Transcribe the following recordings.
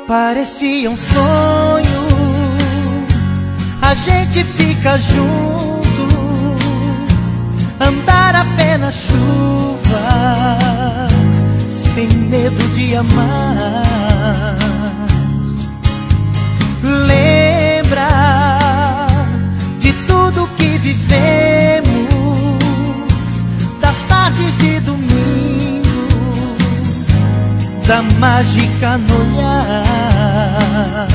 Parecia um sonho, a gente fica junto, andar a pé na chuva, sem medo de amar. Lembra de tudo que vivemos, das tardes de domingo, da mágica no olhar.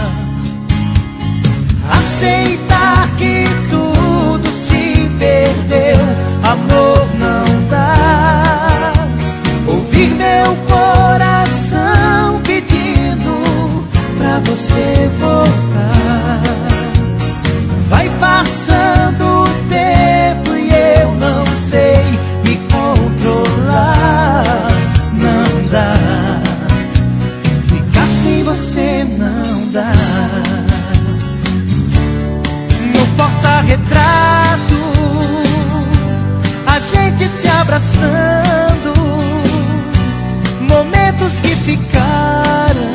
Aceitar que tudo se perdeu, amor não dá. Ouvir meu coração pedindo pra você voltar. Vai passando o tempo e eu não sei me controlar. Não dá, ficar sem você não dá. No porta-retrato, a gente se abraçando, momentos que ficaram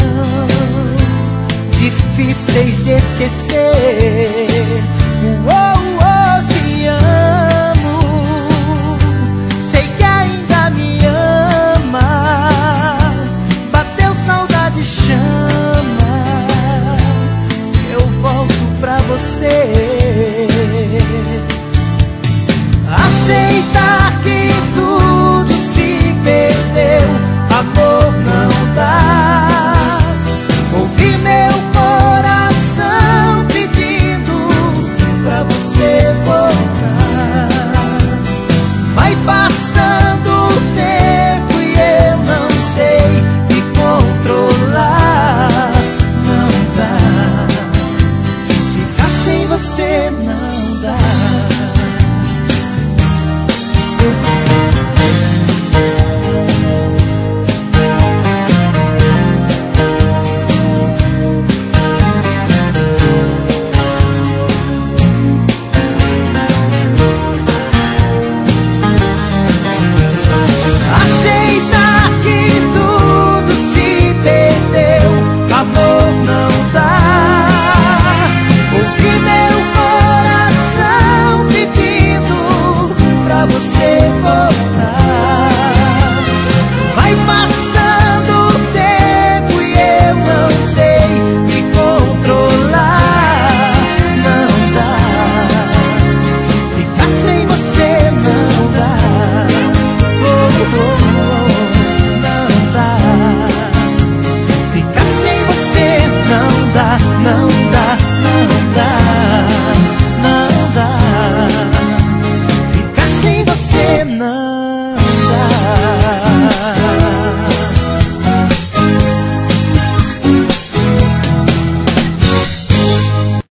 difíceis de esquecer. Te amo, sei que ainda me ama. Bateu saudade, chama, eu volto pra você. Aceitar que tudo se perdeu, amor não dá. Ouvir meu coração pedindo pra você voltar. Vai passando o tempo e eu não sei me controlar. Não dá, ficar sem você não dá. Aceitar que tudo se perdeu, amor não dá. Ouvir meu coração pedindo pra você